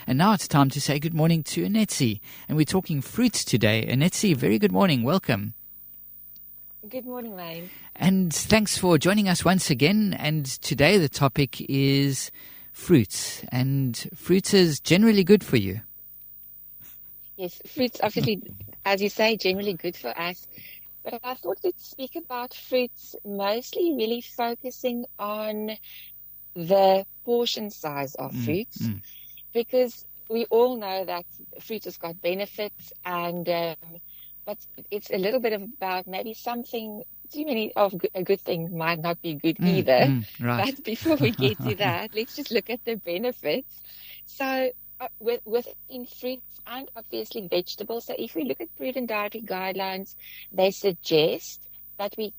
And now it's time to say good morning to Anetsi. And we're talking fruits today. Anetsi, very good morning. Welcome. Good morning, Wayne. And thanks for joining us once again. And today the topic is fruits. And fruits is generally good for you. Yes, fruits, obviously, as you say, generally good for us. But I thought we'd speak about fruits mostly really focusing on the portion size of fruits, because we all know that fruit has got benefits, and but it's a little bit about maybe something. Too many of a good thing might not be good either. Right. But before we get to that, let's just look at the benefits. So within fruits and obviously vegetables, so if we look at food and dietary guidelines, they suggest that we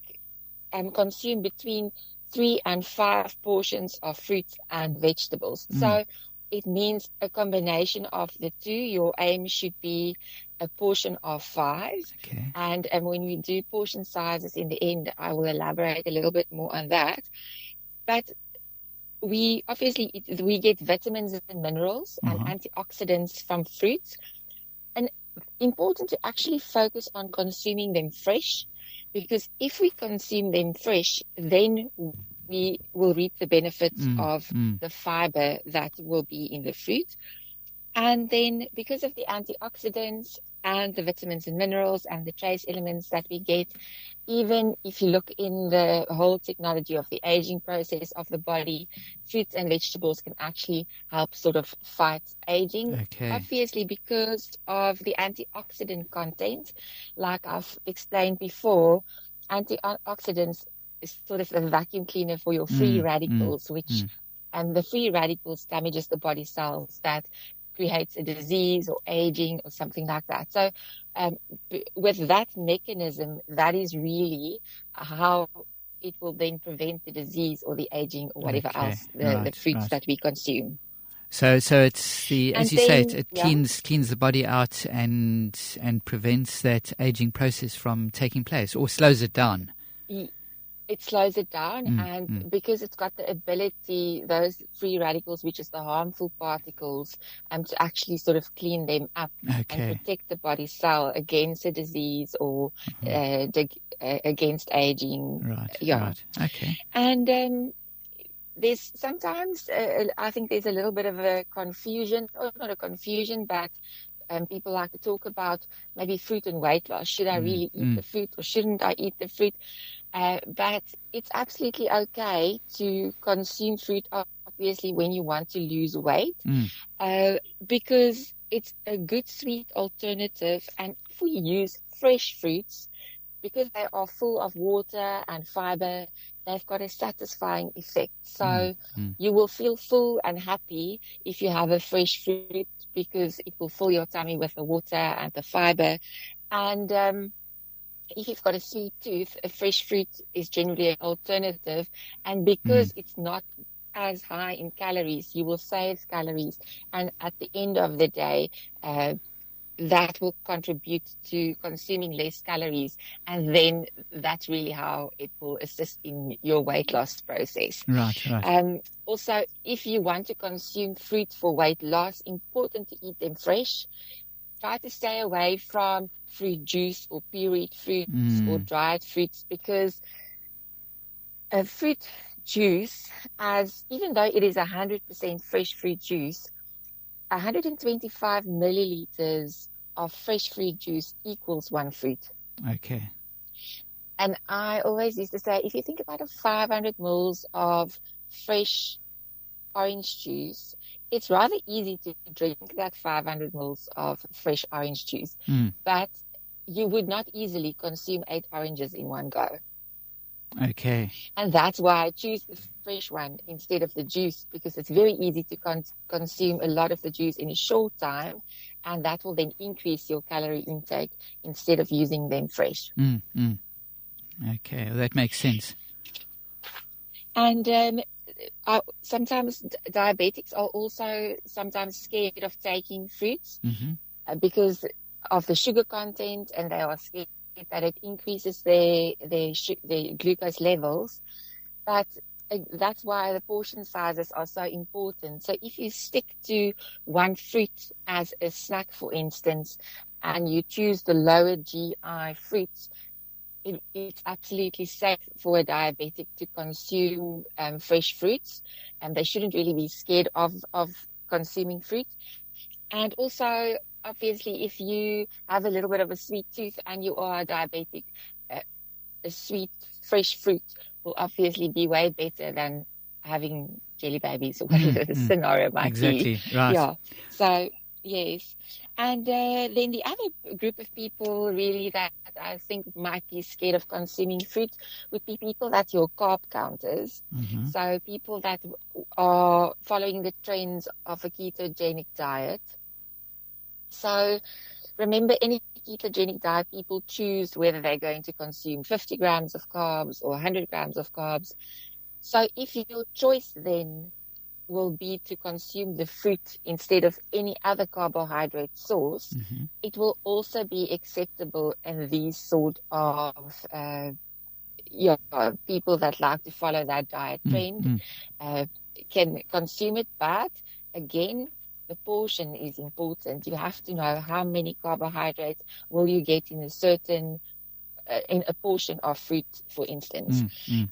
consume between 3 and 5 portions of fruits and vegetables. So it means a combination of the two. Your aim should be a portion of 5. Okay. And when we do portion sizes in the end, I will elaborate a little bit more on that. But we get vitamins and minerals and antioxidants from fruits. And important to actually focus on consuming them fresh, because if we consume them fresh, then we will reap the benefits of the fiber that will be in the fruit. And then because of the antioxidants and the vitamins and minerals and the trace elements that we get, even if you look in the whole technology of the aging process of the body, fruits and vegetables can actually help sort of fight aging. Okay. Obviously, because of the antioxidant content, like I've explained before, antioxidants is sort of a vacuum cleaner for your free radicals, and the free radicals damages the body cells that creates a disease or aging or something like that. So with that mechanism, that is really how it will then prevent the disease or the aging or whatever else, the fruits that we consume. So it's the, as And you say, then, it cleans the body out and prevents that aging process from taking place, or slows it down. It slows it down, and because it's got the ability, those free radicals, which is the harmful particles, to actually sort of clean them up and protect the body cell against a disease or against aging. Right. Okay. And there's sometimes, I think there's a little bit of a confusion, or not a confusion, but people like to talk about maybe fruit and weight loss. Should I really eat the fruit or shouldn't I eat the fruit? But it's absolutely okay to consume fruit, obviously, when you want to lose weight, because it's a good sweet alternative. And if we use fresh fruits, because they are full of water and fiber, they've got a satisfying effect. So you will feel full and happy if you have a fresh fruit, because it will fill your tummy with the water and the fiber. And if you've got a sweet tooth, a fresh fruit is generally an alternative. And because it's not as high in calories, you will save calories. And at the end of the day, that will contribute to consuming less calories. And then that's really how it will assist in your weight loss process. Right. Also, if you want to consume fruit for weight loss, important to eat them fresh. Try to stay away from fruit juice or pureed fruits or dried fruits, because a fruit juice, even though it is 100% fresh fruit juice, 125 milliliters of fresh fruit juice equals 1 fruit. Okay. And I always used to say, if you think about 500 mils of fresh orange juice, it's rather easy to drink that 500 mils of fresh orange juice, but you would not easily consume 8 oranges in one go. Okay. And that's why I choose the fresh one instead of the juice, because it's very easy to consume a lot of the juice in a short time, and that will then increase your calorie intake instead of using them fresh. Okay, well, that makes sense. And sometimes diabetics are also sometimes scared of taking fruits because of the sugar content, and they are scared that it increases their glucose levels. But that's why the portion sizes are so important. So if you stick to one fruit as a snack, for instance, and you choose the lower GI fruits, it's absolutely safe for a diabetic to consume fresh fruits, and they shouldn't really be scared of consuming fruit. And also, obviously, if you have a little bit of a sweet tooth and you are a diabetic, a sweet, fresh fruit will obviously be way better than having jelly babies or whatever the scenario might be. Exactly, right. Yeah. So, yes. And then the other group of people really that I think might be scared of consuming fruit would be people that's your carb counters. Mm-hmm. So people that are following the trends of a ketogenic diet. So remember, any ketogenic diet, people choose whether they're going to consume 50 grams of carbs or 100 grams of carbs. So if your choice then will be to consume the fruit instead of any other carbohydrate source, it will also be acceptable in these sort of people that like to follow that diet trend can consume it. But again, the portion is important. You have to know how many carbohydrates will you get in a certain in a portion of fruit, for instance.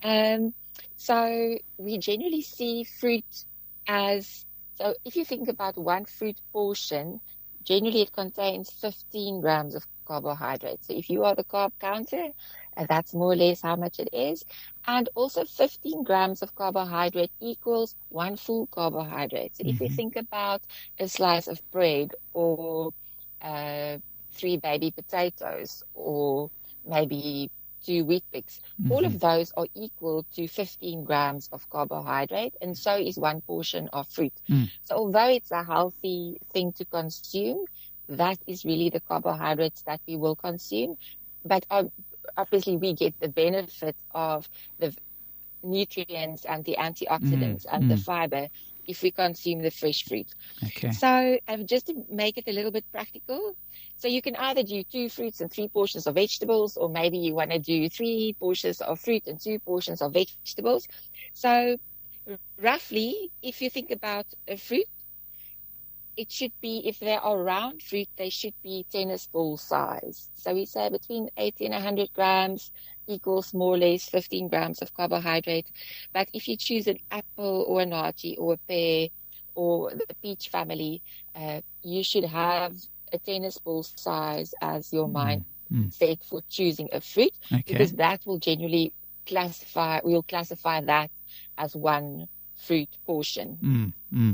So we generally see fruit as, so if you think about one fruit portion, generally it contains 15 grams of carbohydrates. So if you are the carb counter, that's more or less how much it is. And also 15 grams of carbohydrate equals one full carbohydrate. So if you think about a slice of bread or 3 baby potatoes or maybe 2 wheat bix, all of those are equal to 15 grams of carbohydrate, and so is one portion of fruit. So although it's a healthy thing to consume, that is really the carbohydrates that we will consume. But obviously we get the benefit of the nutrients and the antioxidants and the fiber if we consume the fresh fruit. Okay. So just to make it a little bit practical, so you can either do 2 fruits and 3 portions of vegetables, or maybe you want to do 3 portions of fruit and 2 portions of vegetables. So roughly, if you think about a fruit, it should be, if they are round fruit, they should be tennis ball size. So we say between 80 and 100 grams equals more or less 15 grams of carbohydrate. But if you choose an apple or an naartjie or a pear or the peach family, you should have a tennis ball size as your mindset for choosing a fruit, because that will generally we'll classify that as one fruit portion.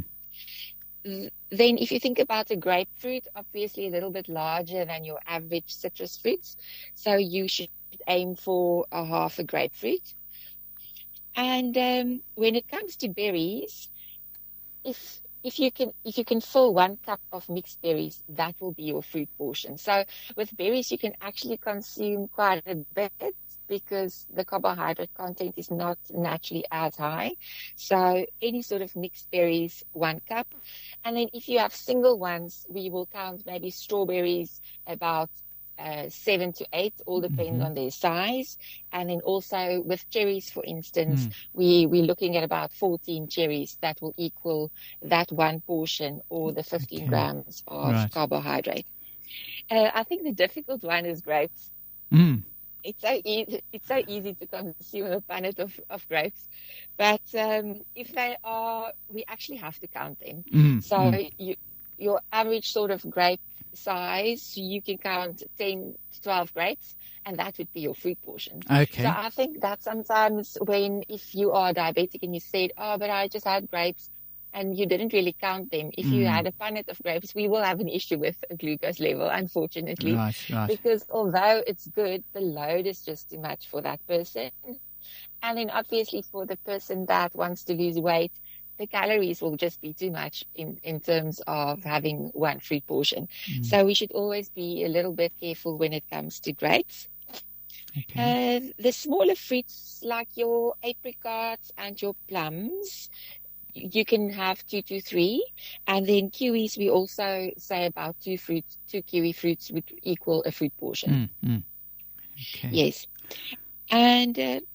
Then if you think about a grapefruit, obviously a little bit larger than your average citrus fruits. So you should aim for a half a grapefruit. And when it comes to berries, if you can fill 1 cup of mixed berries, that will be your fruit portion. So with berries, you can actually consume quite a bit because the carbohydrate content is not naturally as high. So any sort of mixed berries, 1 cup. And then if you have single ones, we will count maybe strawberries about 7 to 8, all depends on their size. And then also with cherries, for instance, we're looking at about 14 cherries that will equal that one portion, or the 15 grams of carbohydrate. I think the difficult one is grapes. It's so easy to consume a punnet of grapes, but if they are, we actually have to count them. So your average sort of grape size, you can count 10 to 12 grapes, and that would be your fruit portion. Okay. So I think that sometimes if you are diabetic and you said, oh, but I just had grapes, and you didn't really count them, if you had a punnet of grapes, we will have an issue with a glucose level, unfortunately. Right. Because although it's good, the load is just too much for that person. And then obviously for the person that wants to lose weight, the calories will just be too much in terms of having one fruit portion. So we should always be a little bit careful when it comes to grapes. Okay. The smaller fruits like your apricots and your plums, you can have 2 to 3. And then kiwis, we also say about 2 kiwi fruits would equal a fruit portion. Okay. Yes. And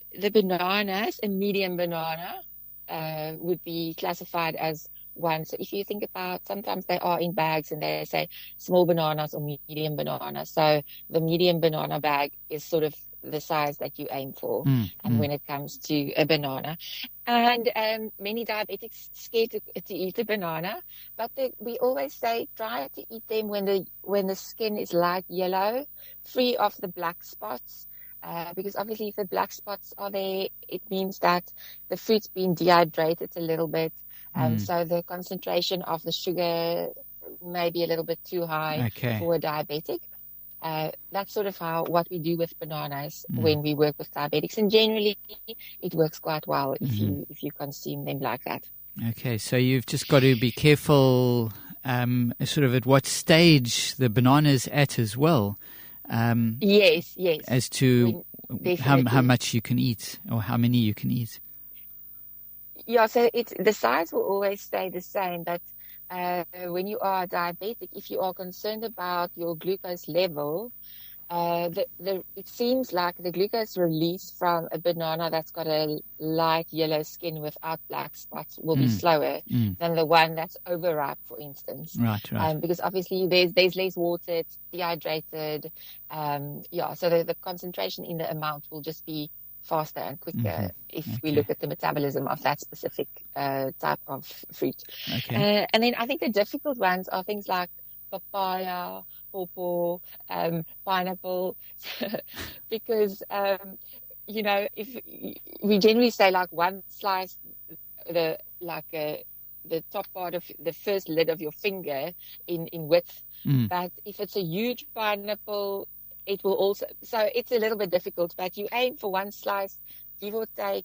the bananas, a medium banana, would be classified as one. So if you think about, sometimes they are in bags and they say small bananas or medium bananas. So the medium banana bag is sort of the size that you aim for. And when it comes to a banana, and many diabetics scared to eat a banana, but we always say try to eat them when the skin is light yellow, free of the black spots. Because obviously if the black spots are there, it means that the fruit's been dehydrated a little bit. So the concentration of the sugar may be a little bit too high for a diabetic. That's sort of what we do with bananas when we work with diabetics. And generally it works quite well if you consume them like that. Okay, so you've just got to be careful sort of at what stage the banana's at as well. Yes. As to how much you can eat or how many you can eat. Yeah, so the size will always stay the same, but when you are diabetic, if you are concerned about your glucose level, it seems like the glucose release from a banana that's got a light yellow skin without black spots will be slower than the one that's overripe, for instance. Right. Because obviously there's less water, it's dehydrated. So the concentration in the amount will just be faster and quicker if we look at the metabolism of that specific type of fruit. And then I think the difficult ones are things like papaya, pawpaw, pineapple, because if we generally say like one slice, the top part of the first lid of your finger in width, but if it's a huge pineapple, it will also, so it's a little bit difficult, but you aim for one slice, give or take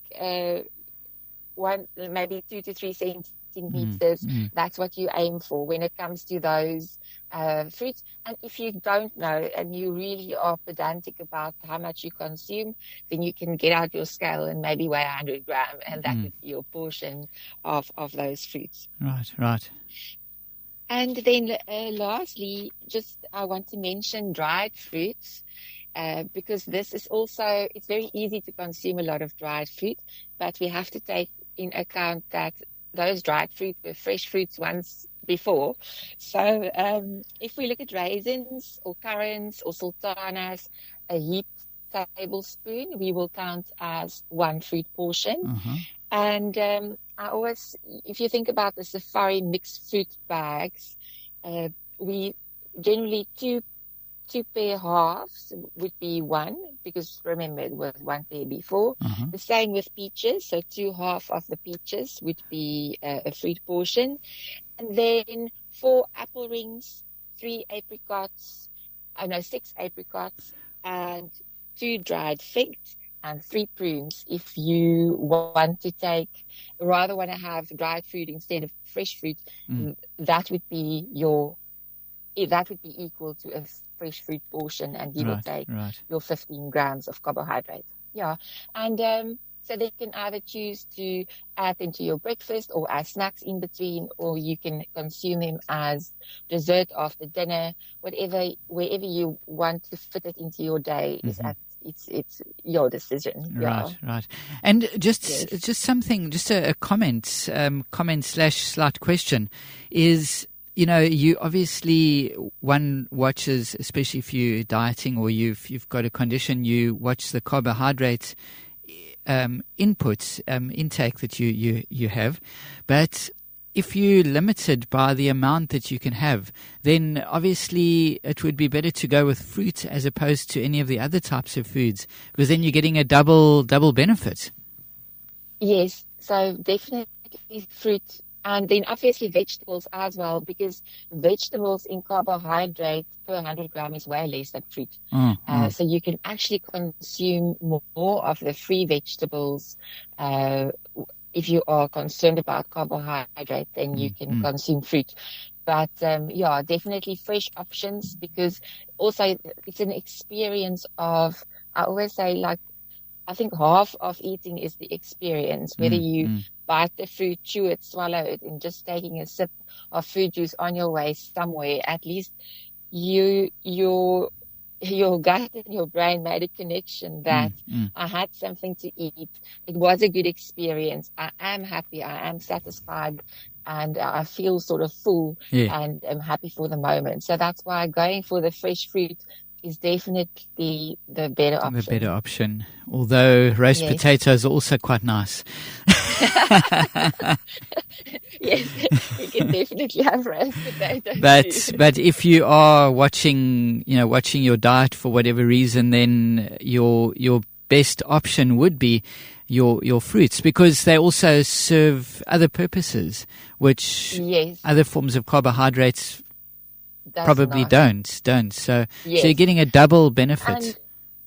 maybe 2 to 3 centimeters. That's what you aim for when it comes to those fruits. And if you don't know and you really are pedantic about how much you consume, then you can get out your scale and maybe weigh 100 grams, and that would be your portion of those fruits. Right. And then lastly, I want to mention dried fruits, because this is also, it's very easy to consume a lot of dried fruit, but we have to take in account that those dried fruit were fresh fruits once before. So if we look at raisins or currants or sultanas, a heaped tablespoon, we will count as one fruit portion. And I always, if you think about the safari mixed fruit bags, we generally two pair halves would be one, because remember it was one pair before. The same with peaches, so 2 half of the peaches would be a fruit portion. And then 4 apple rings, 6 apricots, and 2 dried figs, and 3 prunes. If you want to have dried fruit instead of fresh fruit, that would be equal to a fresh fruit portion, and you will take your 15 grams of carbohydrate. Yeah. And so they can either choose to add them to your breakfast or as snacks in between, or you can consume them as dessert after dinner, wherever you want to fit it into your day it's your decision. Right. And just a comment / slight question is, you obviously, one watches, especially if you're dieting or you've got a condition, you watch the carbohydrate intake that you have. But if you're limited by the amount that you can have, then obviously it would be better to go with fruit as opposed to any of the other types of foods, because then you're getting a double benefit. Yes, so definitely fruit, and then obviously vegetables as well, because vegetables in carbohydrate per 100 grams is way less than fruit. So you can actually consume more of the free vegetables. If you are concerned about carbohydrate, then you can consume fruit. But definitely fresh options, because also it's an experience of, I always say, like, I think half of eating is the experience, whether you bite the fruit, chew it, swallow it, and just taking a sip of fruit juice on your way somewhere. At least your your gut and your brain made a connection that I had something to eat. It was a good experience. I am happy. I am satisfied, and I feel sort of full and I'm happy for the moment. So that's why going for the fresh fruit is definitely the better option. The better option. Although roast potatoes are also quite nice. Yes, you can definitely have roast potatoes. But if you are watching your diet for whatever reason, then your best option would be your fruits, because they also serve other purposes, which other forms of carbohydrates probably don't. So you're getting a double benefit.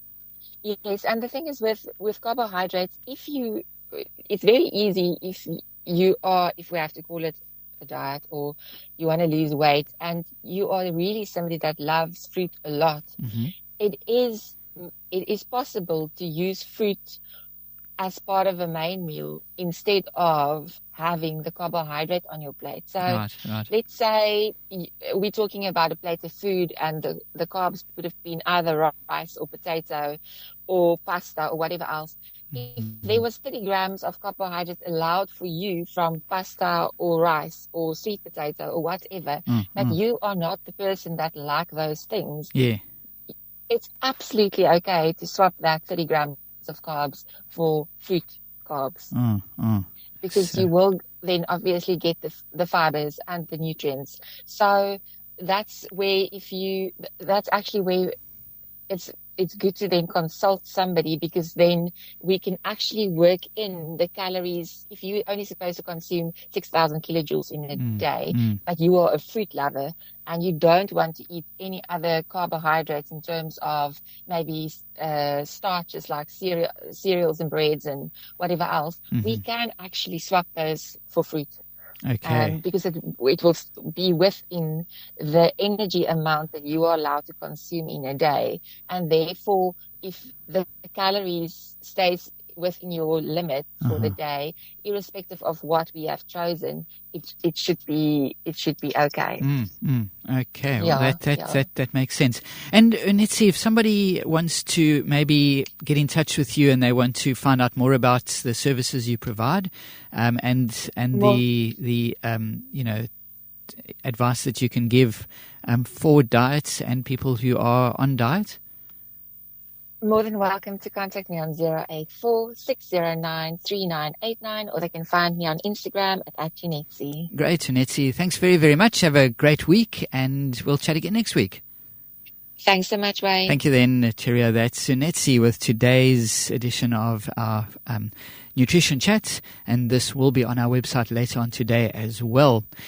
And the thing is with carbohydrates, it's very easy if we have to call it a diet, or you want to lose weight and you are really somebody that loves fruit a lot. It is possible to use fruit as part of a main meal instead of having the carbohydrate on your plate. So let's say we're talking about a plate of food and the carbs would have been either rice or potato or pasta or whatever else. If there was 30 grams of carbohydrate allowed for you from pasta or rice or sweet potato or whatever, but you are not the person that like those things, it's absolutely okay to swap that 30 grams of carbs for fruit carbs, because you will then obviously get the fibers and the nutrients. So that's actually where it's good to then consult somebody, because then we can actually work in the calories. If you're only supposed to consume 6,000 kilojoules in a day, but you are a fruit lover and you don't want to eat any other carbohydrates in terms of maybe starches like cereals and breads and whatever else, we can actually swap those for fruit. Okay. Because it will be within the energy amount that you are allowed to consume in a day, and therefore, if the calories stays within your limit for the day, irrespective of what we have chosen, it should be okay. Okay, well that makes sense. And let's see, if somebody wants to maybe get in touch with you and they want to find out more about the services you provide, and the advice that you can give for diets and people who are on diet. More than welcome to contact me on 084-609-3989, or they can find me on Instagram at Junetsi. Great, Junetsi. Thanks very, very much. Have a great week, and we'll chat again next week. Thanks so much, Wayne. Thank you then, Cheerio. That's Junetsi with today's edition of our Nutrition Chat, and this will be on our website later on today as well.